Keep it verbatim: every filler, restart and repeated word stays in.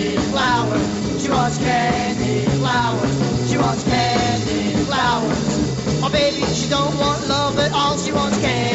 candy flowers. She wants candy flowers. She wants candy flowers. Oh, baby, she don't want love at all. She wants candy.